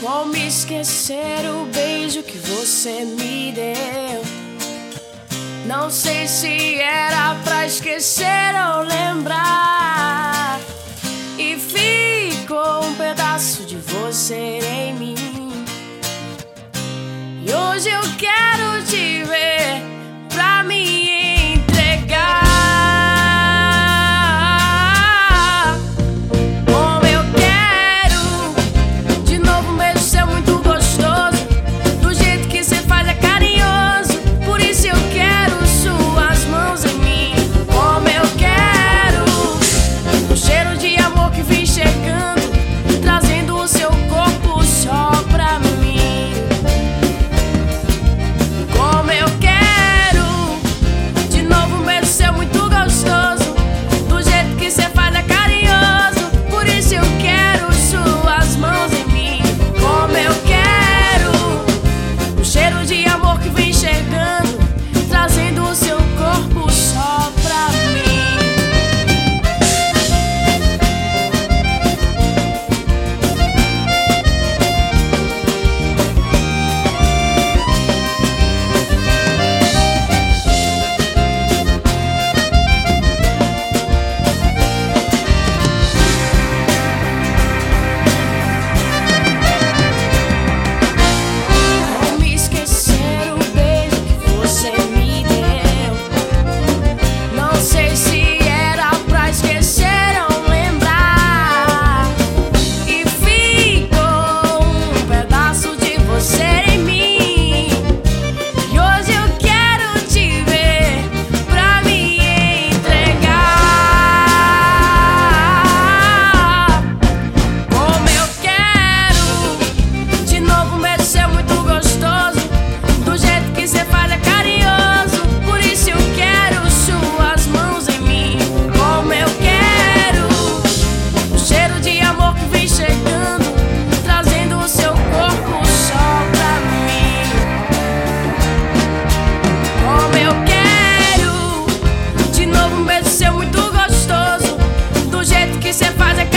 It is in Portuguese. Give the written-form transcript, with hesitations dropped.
Como esquecer o beijo que você me deu? Não sei se era pra esquecer ou lembrar. E ficou um pedaço de você em mim. E hoje eu quero te ver pra me entregar. Como eu quero de novo um beijo seu muito gostoso. Do jeito que cê faz é carinhoso. Por isso eu quero suas mãos em mim. Como eu quero o cheiro de amor que vem chegando, trazendo o seu corpo só pra mim. Como eu quero de novo um beijo seu muito gostoso. Do jeito que cê faz é carinhoso. Por isso eu quero suas mãos em mim. Como eu quero o cheiro de amor que vem chegando, trazendo o seu corpo só pra mim. Como esquecer o beijo que você me deu? Não sei se era pra esquecer ou lembrar. E ficou um pedaço de você em mim. E hoje eu quero te ver pra me entregar. Como eu quero de novo um beijo seu muito gostoso. Do jeito que cê faz é carinhoso. Por isso eu quero suas mãos em mim. Como eu quero o cheiro de amor que vem chegando, trazendo o seu corpo só pra mim. Como eu quero de novo um beijo seu muito gostoso. Do jeito que cê faz é